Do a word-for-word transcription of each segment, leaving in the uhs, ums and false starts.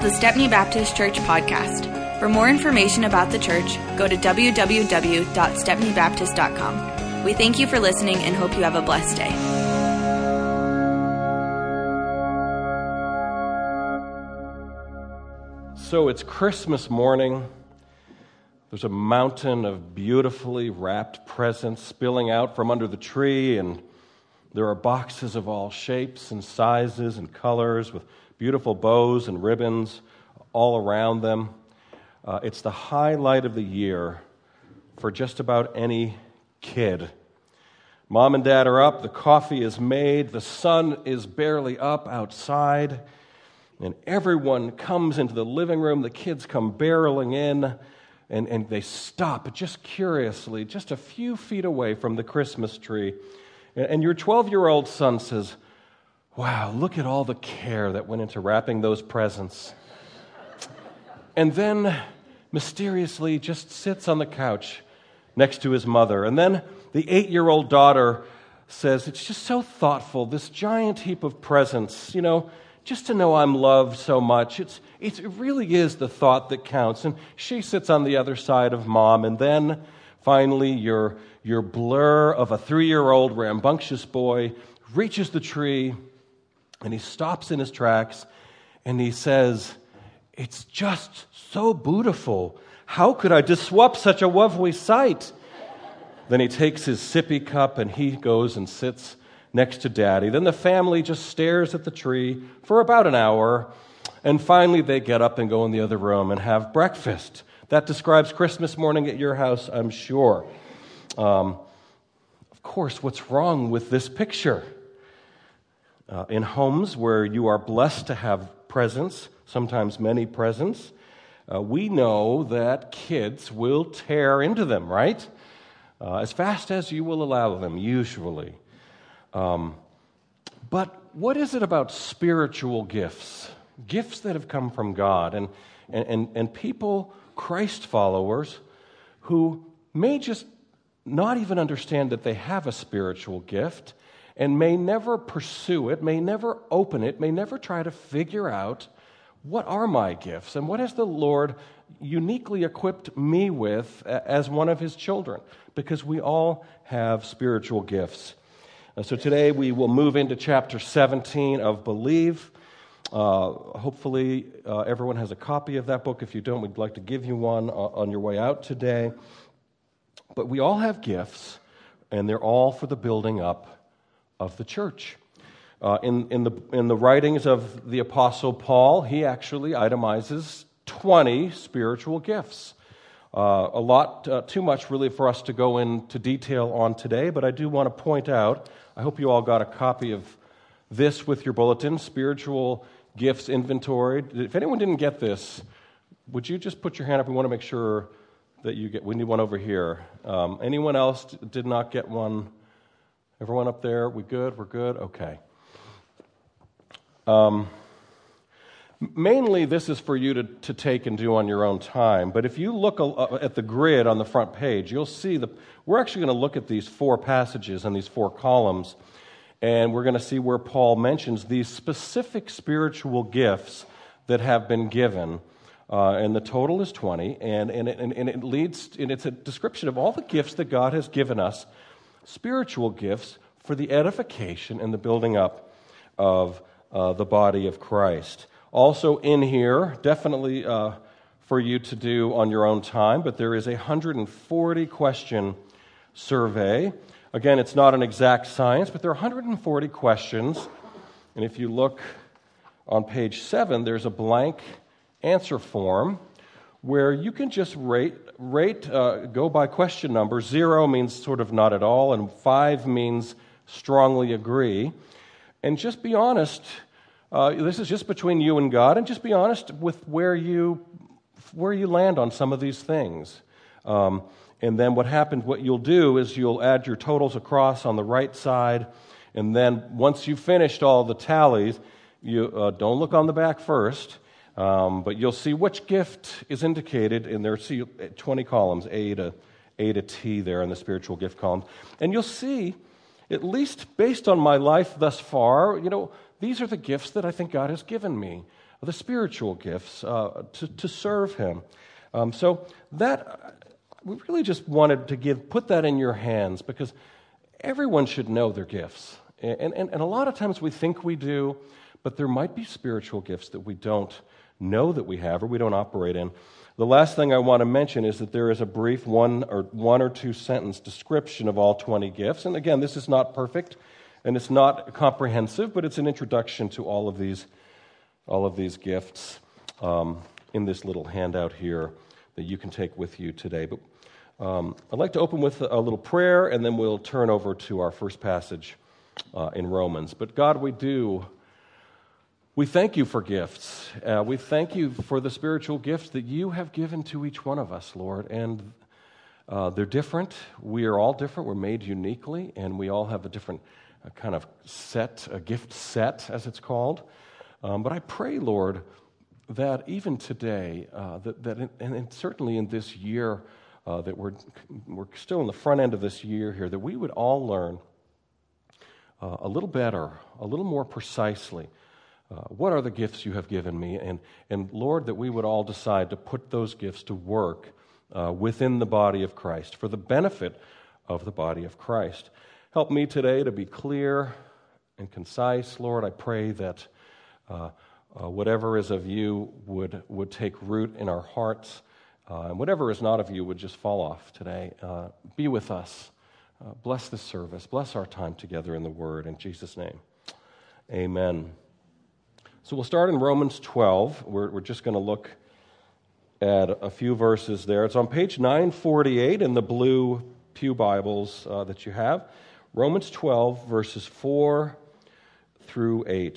the Stepney Baptist Church podcast. For more information about the church, go to w w w dot stepney baptist dot com. We thank you for listening and hope you have a blessed day. So it's Christmas morning. There's a mountain of beautifully wrapped presents spilling out from under the tree, and there are boxes of all shapes and sizes and colors with beautiful bows and ribbons all around them. Uh, it's the highlight of the year for just about any kid. Mom and Dad are up, the coffee is made, the sun is barely up outside, and everyone comes into the living room. The kids come barreling in, and, and they stop just curiously, just a few feet away from the Christmas tree. And, and your twelve-year-old son says, "Wow, look at all the care that went into wrapping those presents." And then mysteriously just sits on the couch next to his mother. And then the eight-year-old daughter says, "It's just so thoughtful, this giant heap of presents, you know, just to know I'm loved so much. It's, it's, it really is the thought that counts." And she sits on the other side of Mom. And then finally your, your blur of a three-year-old rambunctious boy reaches the tree, and he stops in his tracks, and he says, "It's just so beautiful. How could I disrupt such a lovely sight?" Then he takes his sippy cup, and he goes and sits next to Daddy. Then the family just stares at the tree for about an hour, and finally they get up and go in the other room and have breakfast. That describes Christmas morning at your house, I'm sure. Um, of course, what's wrong with this picture? Uh, in homes where you are blessed to have presents, sometimes many presents, uh, we know that kids will tear into them, right? Uh, as fast as you will allow them, usually. Um, but what is it about spiritual gifts? Gifts that have come from God, and, and, and people, Christ followers, who may just not even understand that they have a spiritual gift, and may never pursue it, may never open it, may never try to figure out, what are my gifts, and what has the Lord uniquely equipped me with as one of His children? Because we all have spiritual gifts. Uh, so today we will move into chapter seventeen of Believe. Uh, hopefully uh, everyone has a copy of that book. If you don't, we'd like to give you one uh, on your way out today. But we all have gifts, and they're all for the building up of the church. Uh, in, in, the, in the writings of the Apostle Paul, he actually itemizes twenty spiritual gifts. Uh, a lot, uh, too much really for us to go into detail on today, but I do want to point out, I hope you all got a copy of this with your bulletin, Spiritual Gifts Inventory. If anyone didn't get this, would you just put your hand up? We want to make sure that you get, we need one over here. Um, anyone else did not get one? Everyone up there, we good? We're good? Okay. Um, mainly this is for you to, to take and do on your own time, but if you look at the grid on the front page, you'll see that we're actually going to look at these four passages and these four columns, and we're going to see where Paul mentions these specific spiritual gifts that have been given, uh, and the total is twenty, and, and, and, and it leads, and it's a description of all the gifts that God has given us, spiritual gifts for the edification and the building up of Uh, the body of Christ. Also in here, definitely uh, for you to do on your own time, but there is a one hundred forty question survey. Again, it's not an exact science, but there are one hundred forty questions. And if you look on page seven, there's a blank answer form where you can just rate, rate uh, go by question number. Zero means sort of not at all, and five means strongly agree. And just be honest, uh, this is just between you and God, and just be honest with where you where you land on some of these things. Um, and then what happens, what you'll do is you'll add your totals across on the right side, and then once you've finished all the tallies, you uh, don't look on the back first, um, but you'll see which gift is indicated in there. See twenty columns, A to A to T there in the spiritual gift column, and you'll see, at least based on my life thus far, you know, these are the gifts that I think God has given me. the spiritual gifts uh, to, to serve him. Um, so that, we really just wanted to give, put that in your hands, because everyone should know their gifts. And, and, and a lot of times we think we do, but there might be spiritual gifts that we don't know that we have or we don't operate in. The last thing I want to mention is that there is a brief one or one or two sentence description of all twenty gifts. And again, this is not perfect and it's not comprehensive, but it's an introduction to all of these, all of these gifts um, in this little handout here that you can take with you today. But um, I'd like to open with a little prayer, and then we'll turn over to our first passage uh, in Romans. But God, we do. We thank you for gifts. Uh, we thank you for the spiritual gifts that you have given to each one of us, Lord. And uh, they're different. We are all different. We're made uniquely, and we all have a different uh, kind of set, a gift set, as it's called. Um, but I pray, Lord, that even today, uh, that, that in, and certainly in this year, uh, that we're we're still in the front end of this year here, that we would all learn uh, a little better, a little more precisely. Uh, what are the gifts you have given me? And, and Lord, that we would all decide to put those gifts to work uh, within the body of Christ for the benefit of the body of Christ. Help me today to be clear and concise, Lord. I pray that uh, uh, whatever is of you would, would take root in our hearts, uh, and whatever is not of you would just fall off today. Uh, be with us. Uh, bless this service. Bless our time together in the Word. In Jesus' name, amen. So we'll start in Romans twelve. We're, we're just going to look at a few verses there. It's on page nine forty-eight in the blue pew Bibles uh, that you have. Romans twelve, verses four through eight.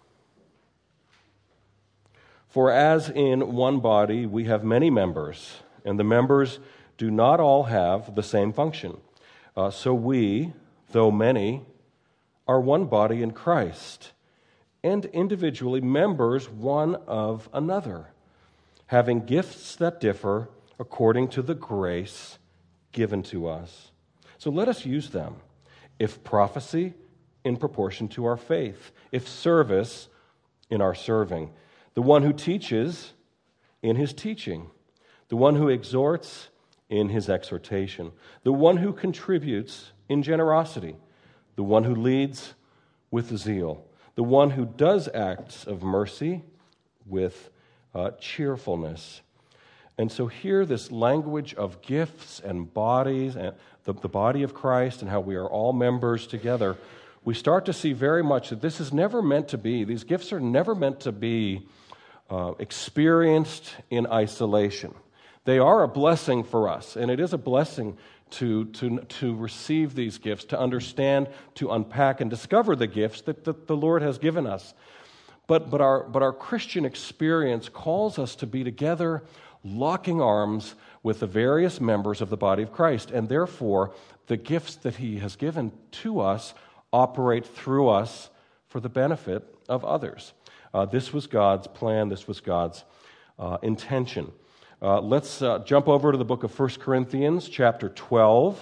For as in one body we have many members, and the members do not all have the same function. Uh, so we, though many, are one body in Christ, and individually members one of another, having gifts that differ according to the grace given to us. So let us use them. If prophecy, in proportion to our faith. If service, in our serving. The one who teaches, in his teaching. The one who exhorts, in his exhortation. The one who contributes, in generosity. The one who leads, with zeal. The one who does acts of mercy with uh, cheerfulness. And so here, this language of gifts and bodies, and the, the body of Christ, and how we are all members together, we start to see very much that this is never meant to be, these gifts are never meant to be uh, experienced in isolation. They are a blessing for us, and it is a blessing To, to, to receive these gifts, to understand, to unpack, and discover the gifts that, that the Lord has given us. But, but, our, but our Christian experience calls us to be together, locking arms with the various members of the body of Christ, and therefore the gifts that He has given to us operate through us for the benefit of others. Uh, this was God's plan. This was God's uh, intention. Uh, let's uh, jump over to the book of First Corinthians, chapter twelve.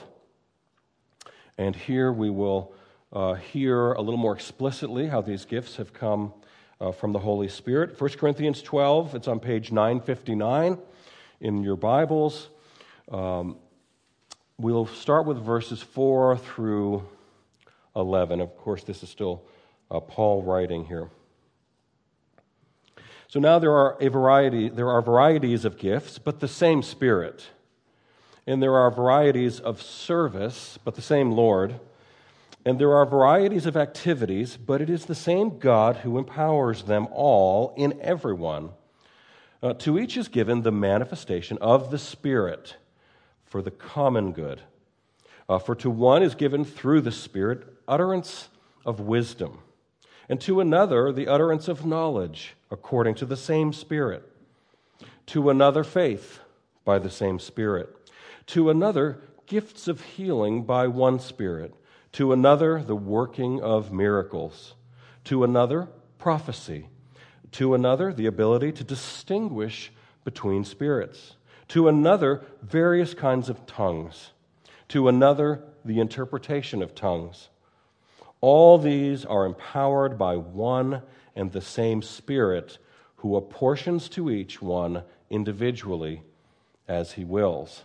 And here we will uh, hear a little more explicitly how these gifts have come uh, from the Holy Spirit. First Corinthians twelve, it's on page nine fifty-nine in your Bibles. Um, we'll start with verses four through eleven. Of course, this is still uh, Paul writing here. So now there are a variety, there are varieties of gifts, but the same Spirit. And there are varieties of service, but the same Lord. And there are varieties of activities, but it is the same God who empowers them all in everyone. Uh, to each is given the manifestation of the Spirit for the common good. Uh, for to one is given through the Spirit utterance of wisdom, and to another the utterance of knowledge, according to the same Spirit. To another faith, by the same Spirit. To another gifts of healing by one Spirit. To another the working of miracles. To another prophecy. To another the ability to distinguish between spirits. To another various kinds of tongues. To another the interpretation of tongues. All these are empowered by one and the same Spirit, who apportions to each one individually as he wills.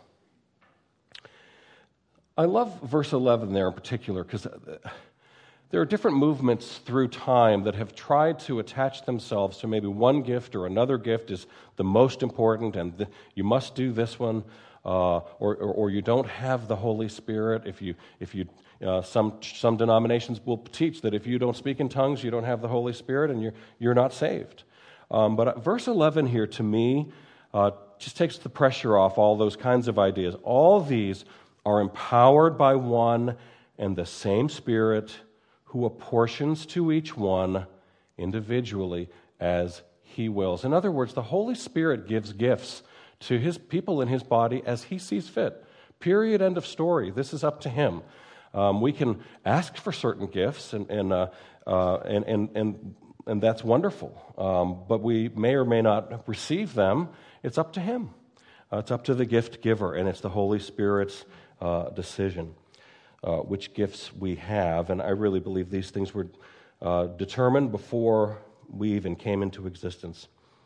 I love verse eleven there in particular because there are different movements through time that have tried to attach themselves to maybe one gift or another gift is the most important, and the, you must do this one, uh, or, or or you don't have the Holy Spirit. If you if you uh, some some denominations will teach that if you don't speak in tongues, you don't have the Holy Spirit, and you're you're not saved. Um, but verse eleven here to me uh, just takes the pressure off all those kinds of ideas. All these are empowered by one and the same Spirit, who apportions to each one individually as he wills. In other words, the Holy Spirit gives gifts to his people in his body as he sees fit. Period, end of story. This is up to him. Um, we can ask for certain gifts, and and uh, uh, and, and and and that's wonderful. Um, but we may or may not receive them. It's up to him. Uh, it's up to the gift giver, and it's the Holy Spirit's uh, decision. Uh, which gifts we have, and I really believe these things were uh, determined before we even came into existence.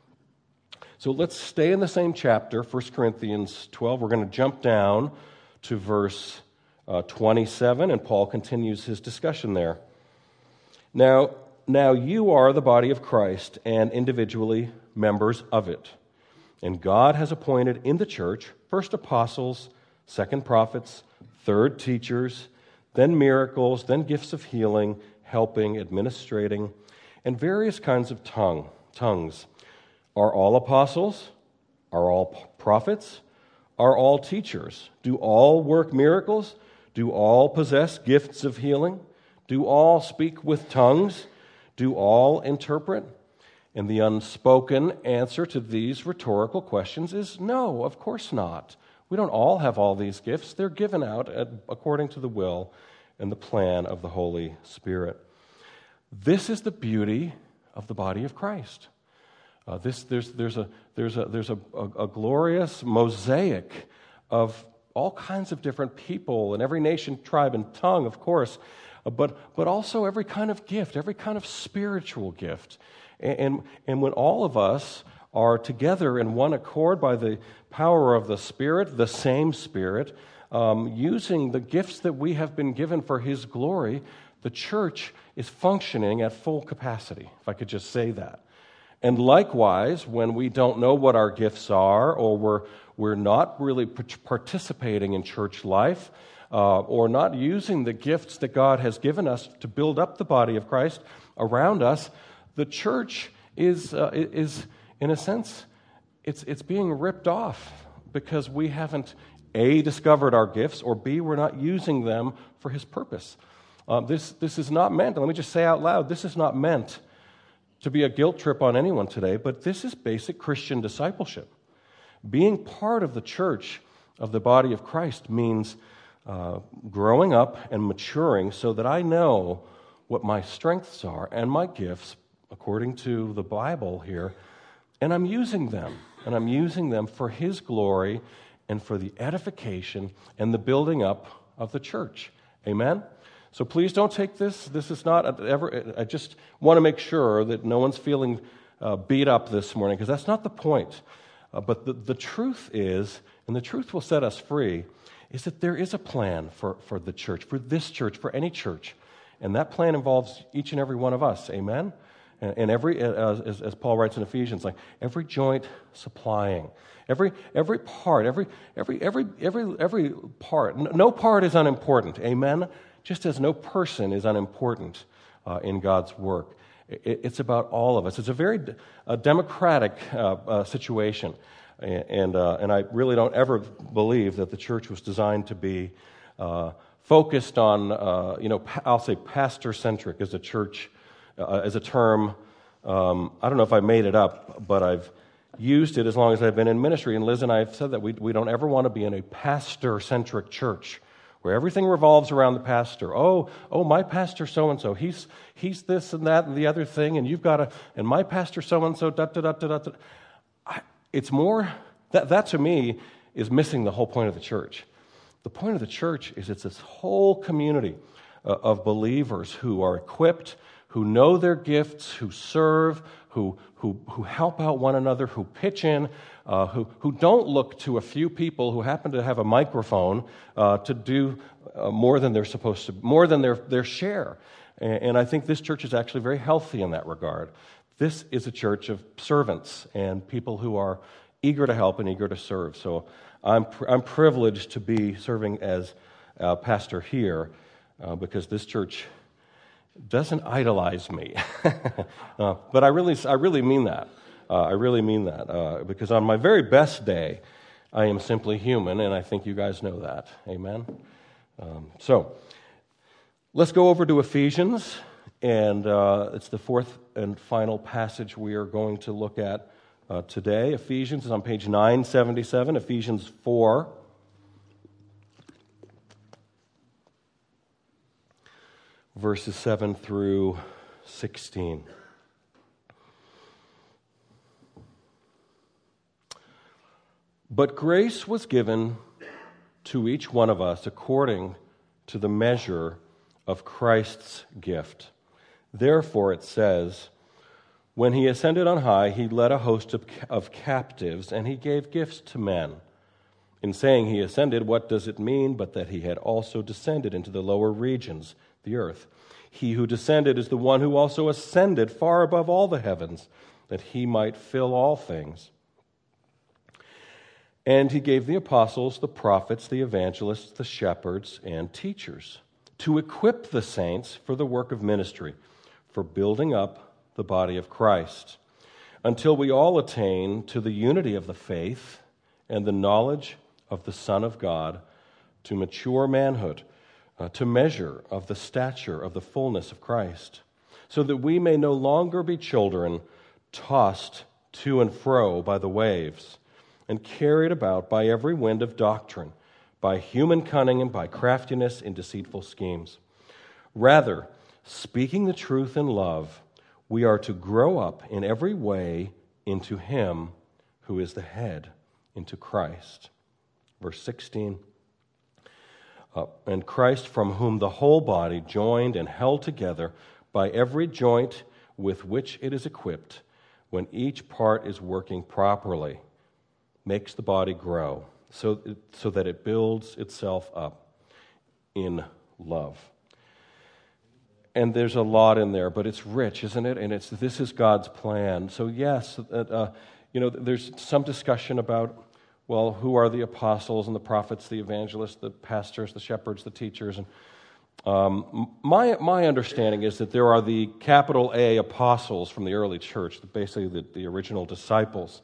So let's stay in the same chapter, First Corinthians twelve. We're going to jump down to verse uh, twenty-seven, and Paul continues his discussion there. Now, now you are the body of Christ, and individually members of it. And God has appointed in the church first apostles, second prophets, third teachers, then miracles, then gifts of healing, helping, administrating, and various kinds of tongue, tongues. Are all apostles? Are all prophets? Are all teachers? Do all work miracles? Do all possess gifts of healing? Do all speak with tongues? Do all interpret? And the unspoken answer to these rhetorical questions is no, of course not. We don't all have all these gifts. They're given out according to the will and the plan of the Holy Spirit. This is the beauty of the body of Christ. Uh, this there's there's a there's a there's a, a, a glorious mosaic of all kinds of different people and every nation, tribe, and tongue, of course, uh, but but also every kind of gift, every kind of spiritual gift, and and, and when all of us are together in one accord by the power of the Spirit, the same Spirit, um, using the gifts that we have been given for His glory, the church is functioning at full capacity, if I could just say that. And likewise, when we don't know what our gifts are, or we're, we're not really participating in church life, uh, or not using the gifts that God has given us to build up the body of Christ around us, the church is uh, is in a sense, it's it's being ripped off because we haven't, A, discovered our gifts, or B, we're not using them for His purpose. Uh, this this is not meant, let me just say out loud, this is not meant to be a guilt trip on anyone today, but this is basic Christian discipleship. Being part of the church of the body of Christ means uh, growing up and maturing so that I know what my strengths are and my gifts, according to the Bible here, and I'm using them, and I'm using them for His glory and for the edification and the building up of the church. Amen? So please don't take this. This is not ever, I just want to make sure that no one's feeling uh, beat up this morning, because that's not the point. Uh, but the, the truth is, and the truth will set us free, is that there is a plan for, for the church, for this church, for any church. And that plan involves each and every one of us. Amen? And every, as, as Paul writes in Ephesians, like every joint supplying, every every part, every every every every every part. No part is unimportant. Amen. Just as no person is unimportant uh, in God's work, it, it's about all of us. It's a very a democratic uh, uh, situation, and uh, and I really don't ever believe that the church was designed to be uh, focused on uh, you know I'll say pastor centric as a church. Uh, as a term, um, I don't know if I made it up, but I've used it as long as I've been in ministry. And Liz and I have said that we we don't ever want to be in a pastor-centric church where everything revolves around the pastor. Oh, oh, my pastor so-and-so, he's he's this and that and the other thing, and you've got to, and my pastor so-and-so, da da da da da. I, it's more, that, that to me is missing the whole point of the church. The point of the church is it's this whole community uh, of believers who are equipped, who know their gifts, who serve, who who who help out one another, who pitch in, uh, who who don't look to a few people who happen to have a microphone uh, to do uh, more than they're supposed to, more than their their share. And, and I think this church is actually very healthy in that regard. This is a church of servants and people who are eager to help and eager to serve. So I'm I'm privileged to be serving as uh, pastor here uh, because this church doesn't idolize me, uh, but I really, I really mean that. Uh, I really mean that uh, because on my very best day, I am simply human, and I think you guys know that. Amen. Um, so let's go over to Ephesians, and uh, it's the fourth and final passage we are going to look at uh, today. Ephesians is on page nine seventy-seven. Ephesians four. Verses seven through sixteen. But grace was given to each one of us according to the measure of Christ's gift. Therefore, it says, when he ascended on high, he led a host of, of captives, and he gave gifts to men. In saying he ascended, what does it mean but that he had also descended into the lower regions, the earth? He who descended is the one who also ascended far above all the heavens, that he might fill all things. And he gave the apostles, the prophets, the evangelists, the shepherds, and teachers to equip the saints for the work of ministry, for building up the body of Christ, until we all attain to the unity of the faith and the knowledge of the Son of God, to mature manhood, uh, to measure of the stature of the fullness of Christ, so that we may no longer be children tossed to and fro by the waves, and carried about by every wind of doctrine, by human cunning and by craftiness in deceitful schemes. Rather, speaking the truth in love, we are to grow up in every way into Him who is the head, into Christ. Verse sixteen, uh, and Christ, from whom the whole body, joined and held together by every joint with which it is equipped, when each part is working properly, makes the body grow, so, so that it builds itself up in love. And there's a lot in there, but it's rich, isn't it? And it's this is God's plan. So yes, uh, you know, there's some discussion about, well, who are the apostles and the prophets, the evangelists, the pastors, the shepherds, the teachers. And um, my my understanding is that there are the capital A apostles from the early church, basically the, the original disciples.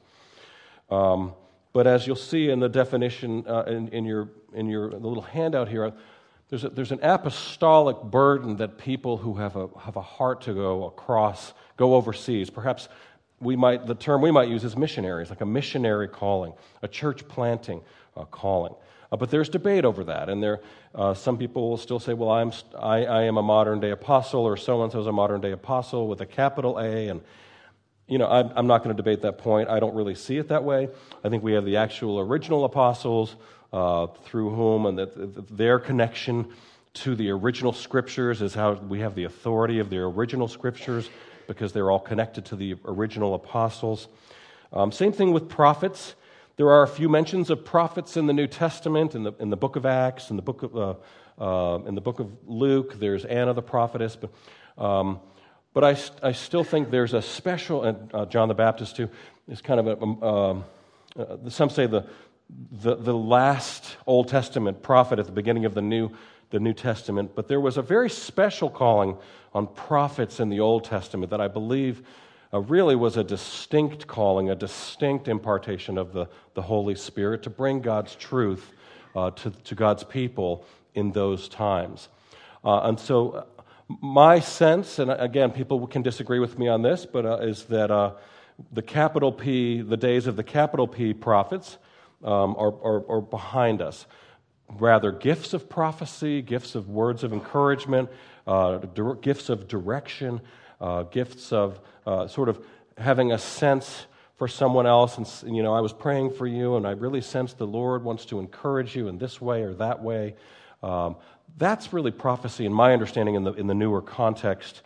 Um, but as you'll see in the definition uh, in, in your in your little handout here, There's a, there's an apostolic burden that people who have a have a heart to go across, go overseas. Perhaps we might the term we might use is missionaries, like a missionary calling, a church planting uh, calling. Uh, but there's debate over that, and there uh, some people will still say, "Well, I'm I, I am a modern day apostle," or so and so is a modern day apostle with a capital A, and you know I'm, I'm not going to debate that point. I don't really see it that way. I think we have the actual original apostles. Uh, through whom and that their connection to the original scriptures is how we have the authority of the original scriptures, because they're all connected to the original apostles. Um, same thing with prophets. There are a few mentions of prophets in the New Testament, in the in the book of Acts, in the book of uh, uh, in the book of Luke. There's Anna the prophetess, but um, but I I still think there's a special, and uh, John the Baptist too is kind of a um, uh, some say the The, the last Old Testament prophet at the beginning of the New the New Testament, but there was a very special calling on prophets in the Old Testament that I believe uh, really was a distinct calling, a distinct impartation of the, the Holy Spirit to bring God's truth uh, to, to God's people in those times. Uh, and so my sense, and again, people can disagree with me on this, but uh, is that uh, the capital P, the days of the capital P prophets, Um, are, are, are behind us. Rather, gifts of prophecy, gifts of words of encouragement, uh, di- gifts of direction, uh, gifts of uh, sort of having a sense for someone else. And, you know, I was praying for you, and I really sense the Lord wants to encourage you in this way or that way. Um, that's really prophecy, in my understanding, in the in the newer context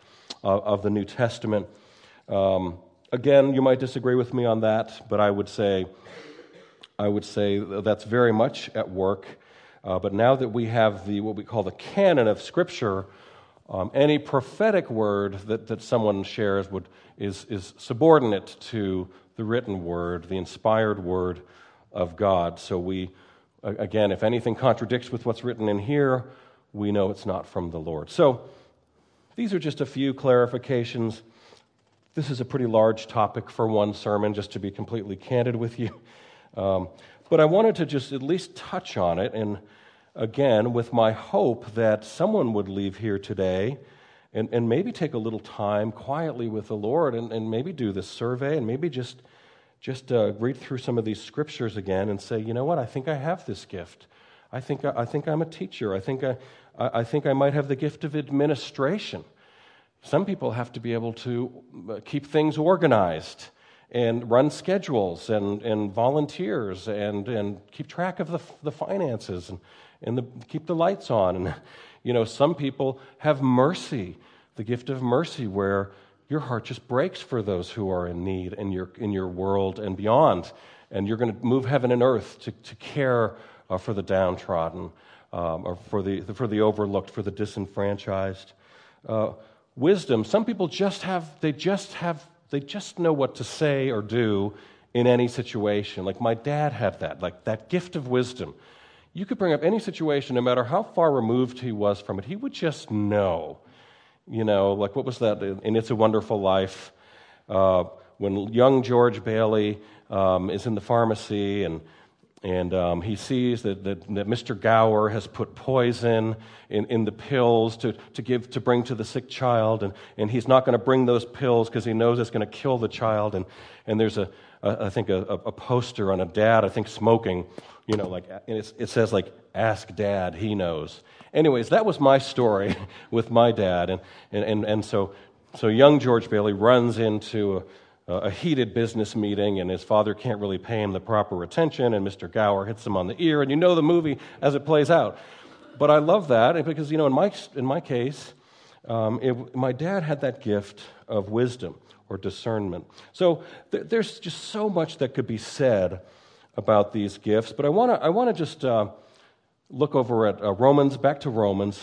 uh, of the New Testament. Um, again, you might disagree with me on that, but I would say, I would say that's very much at work. Uh, but now that we have the what we call the canon of Scripture, um, any prophetic word that, that someone shares would is is subordinate to the written word, the inspired word of God. So we, again, if anything contradicts with what's written in here, we know it's not from the Lord. So these are just a few clarifications. This is a pretty large topic for one sermon, just to be completely candid with you. Um, but I wanted to just at least touch on it, and again, with my hope that someone would leave here today and, and maybe take a little time quietly with the Lord and, and maybe do this survey and maybe just, just uh, read through some of these scriptures again and say, you know what, I think I have this gift. I think, I, I think I'm a teacher. I think I, I think I might have the gift of administration. Some people have to be able to keep things organized and run schedules and, and volunteers and, and keep track of the, the finances and, and the, keep the lights on. And, you know, some people have mercy, the gift of mercy, where your heart just breaks for those who are in need in your, in your world and beyond. And you're going to move heaven and earth to, to care uh, for the downtrodden, um, or for the, for the overlooked, for the disenfranchised. Uh, wisdom, some people just have, they just have They just know what to say or do in any situation. Like my dad had that, like that gift of wisdom. You could bring up any situation, no matter how far removed he was from it, he would just know. You know, like what was that in It's a Wonderful Life? Uh, when young George Bailey um, is in the pharmacy and And um, he sees that, that, that Mister Gower has put poison in, in the pills to, to give to bring to the sick child, and, and he's not going to bring those pills because he knows it's going to kill the child. And, and there's a, a I think a, a poster on a dad, I think smoking, you know, like and it's, it says like "Ask Dad, he knows." Anyways, that was my story with my dad, and and and, and so so young George Bailey runs into a, a heated business meeting, and his father can't really pay him the proper attention, and Mister Gower hits him on the ear, and you know the movie as it plays out. But I love that because, you know, in my in my case, um, it, my dad had that gift of wisdom or discernment. So th- there's just so much that could be said about these gifts. But I want to I want to just uh, look over at uh, Romans, back to Romans,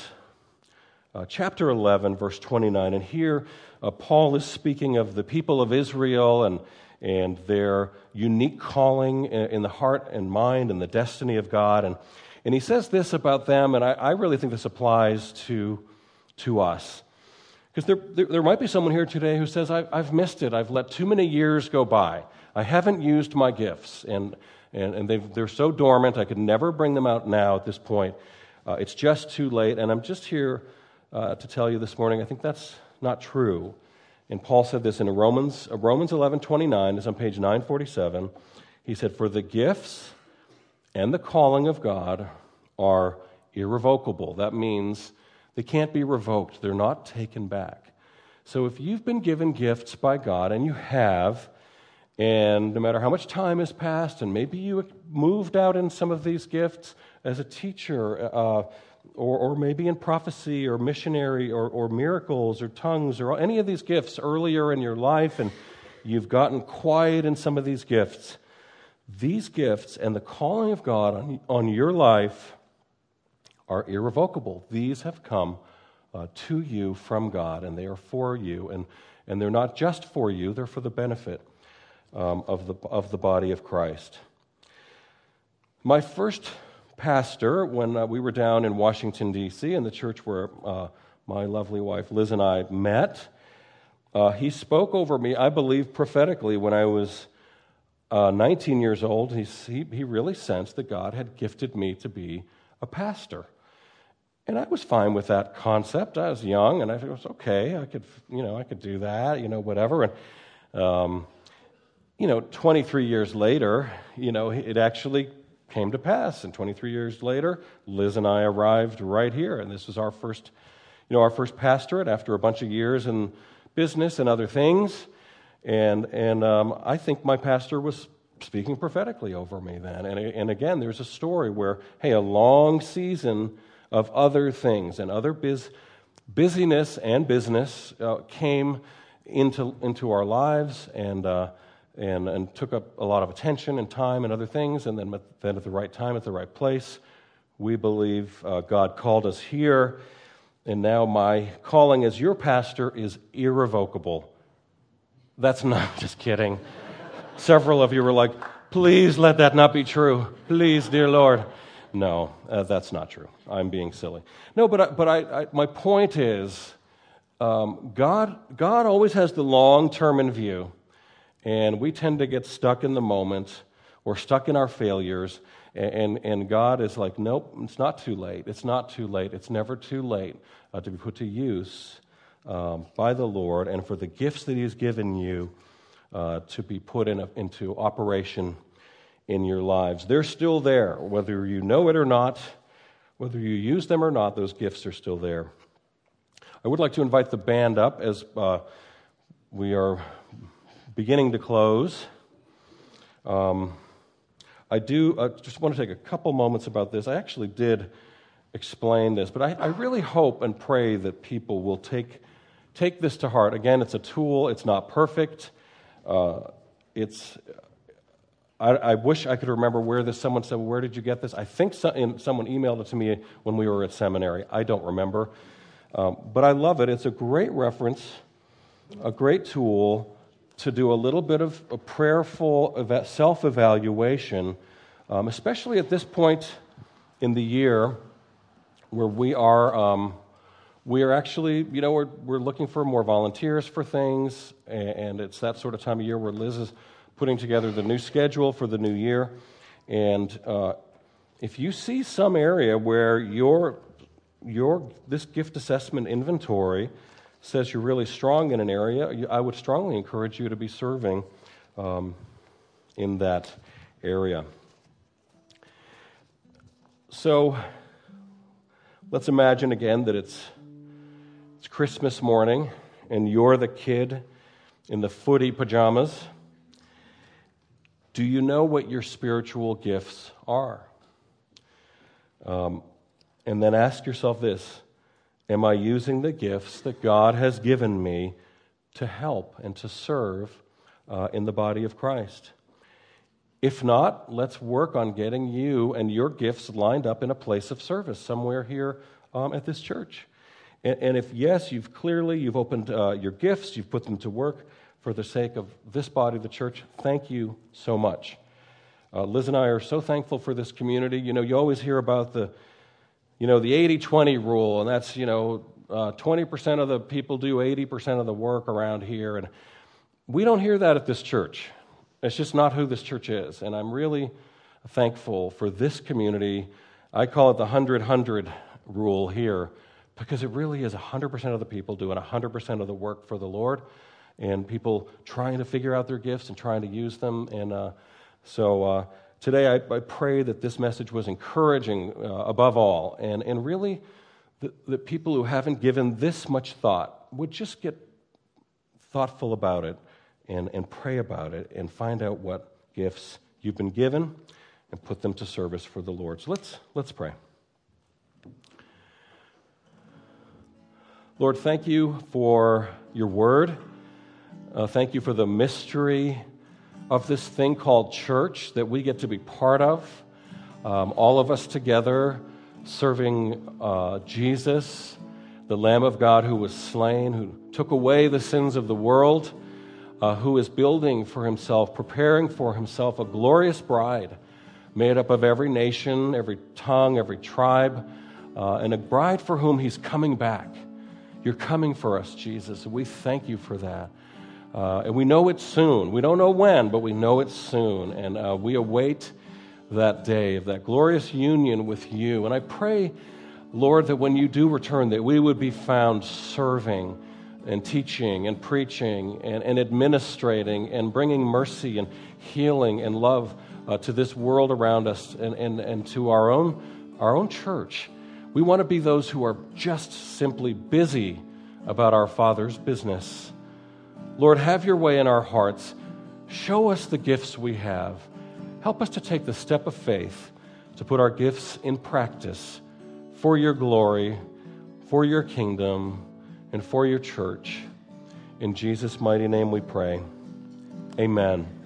uh, chapter eleven, verse twenty-nine, and here. Uh, Paul is speaking of the people of Israel and, and their unique calling in, in the heart and mind and the destiny of God. And, and he says this about them, and I, I really think this applies to, to us. Because there, there, there might be someone here today who says, I, I've missed it. I've let too many years go by. I haven't used my gifts, and, and, and they've, they're so dormant, I could never bring them out now at this point. Uh, it's just too late, and I'm just here uh, to tell you this morning, I think that's not true. And Paul said this in Romans Romans eleven twenty-nine, is on page nine forty-seven. He said, "For the gifts and the calling of God are irrevocable." That means they can't be revoked. They're not taken back. So if you've been given gifts by God, and you have, and no matter how much time has passed, and maybe you moved out in some of these gifts as a teacher, uh, Or, or maybe in prophecy or missionary or, or miracles or tongues or any of these gifts earlier in your life, and you've gotten quiet in some of these gifts. These gifts and the calling of God on, on your life are irrevocable. These have come uh, to you from God, and they are for you, and, and they're not just for you, they're for the benefit um, of the of the body of Christ. My first pastor, when uh, we were down in Washington, D C, in the church where uh, my lovely wife Liz and I met, uh, he spoke over me, I believe, prophetically when I was uh, nineteen years old. He, he, he really sensed that God had gifted me to be a pastor. And I was fine with that concept. I was young, and I was okay. I could, you know, I could do that, you know, whatever. And, um, you know, twenty-three years later, you know, it actually came to pass, and twenty-three years later, Liz and I arrived right here, and this was our first, you know, our first pastorate after a bunch of years in business and other things, and and um, I think my pastor was speaking prophetically over me then, and and again, there's a story where, hey, a long season of other things and other biz, busyness and business uh, came into into our lives and uh, and and took up a lot of attention and time and other things, and then at, then at the right time, at the right place, we believe uh, God called us here, and now my calling as your pastor is irrevocable. That's not, just kidding. Several of you were like, please let that not be true. Please, dear Lord. No, uh, that's not true. I'm being silly. No, but I, but I, I, my point is, um, God God always has the long term in view, and we tend to get stuck in the moment or stuck in our failures, and and, and God is like, nope, it's not too late. It's not too late. It's never too late uh, to be put to use um, by the Lord, and for the gifts that He's given you uh, to be put in a, into operation in your lives. They're still there, whether you know it or not, whether you use them or not, those gifts are still there. I would like to invite the band up as uh, we are beginning to close. Um, I do uh, just want to take a couple moments about this. I actually did explain this, but I, I really hope and pray that people will take take this to heart. Again, it's a tool. It's not perfect. Uh, it's. I, I wish I could remember where this. Someone said, well, "Where did you get this?" I think so, in, someone emailed it to me when we were at seminary. I don't remember, um, but I love it. It's a great reference, a great tool to do a little bit of a prayerful self-evaluation, um, especially at this point in the year where we are um, we are actually, you know, we're we're looking for more volunteers for things, and, and it's that sort of time of year where Liz is putting together the new schedule for the new year. And uh, if you see some area where your your this gift assessment inventory says you're really strong in an area, I would strongly encourage you to be serving um, in that area. So let's imagine again that it's it's Christmas morning and you're the kid in the footy pajamas. Do you know what your spiritual gifts are? Um, and then ask yourself this: am I using the gifts that God has given me to help and to serve uh, in the body of Christ? If not, let's work on getting you and your gifts lined up in a place of service somewhere here um, at this church. And, and if yes, you've clearly, you've opened uh, your gifts, you've put them to work for the sake of this body of the church, thank you so much. Uh, Liz and I are so thankful for this community. You know, you always hear about the You know, the eighty twenty rule, and that's, you know, uh, twenty percent of the people do eighty percent of the work around here. And we don't hear that at this church. It's just not who this church is. And I'm really thankful for this community. I call it the one hundred one hundred rule here, because it really is one hundred percent of the people doing one hundred percent of the work for the Lord, and people trying to figure out their gifts and trying to use them. And uh, so... Uh, Today, I, I pray that this message was encouraging uh, above all, and, and really that, that people who haven't given this much thought would just get thoughtful about it and, and pray about it and find out what gifts you've been given and put them to service for the Lord. So let's, let's pray. Lord, thank you for your word. Uh, thank you for the mystery of this thing called church that we get to be part of, um, all of us together serving uh, Jesus, the Lamb of God who was slain, who took away the sins of the world, uh, who is building for himself, preparing for himself a glorious bride made up of every nation, every tongue, every tribe, uh, and a bride for whom he's coming back. You're coming for us, Jesus, and we thank you for that. Uh, and we know it's soon. We don't know when, but we know it's soon. And uh, we await that day of that glorious union with you. And I pray, Lord, that when you do return, that we would be found serving and teaching and preaching and, and administrating and bringing mercy and healing and love uh, to this world around us and, and, and to our own, our own church. We want to be those who are just simply busy about our Father's business. Lord, have your way in our hearts. Show us the gifts we have. Help us to take the step of faith to put our gifts in practice for your glory, for your kingdom and for your church. In Jesus' mighty name we pray. Amen.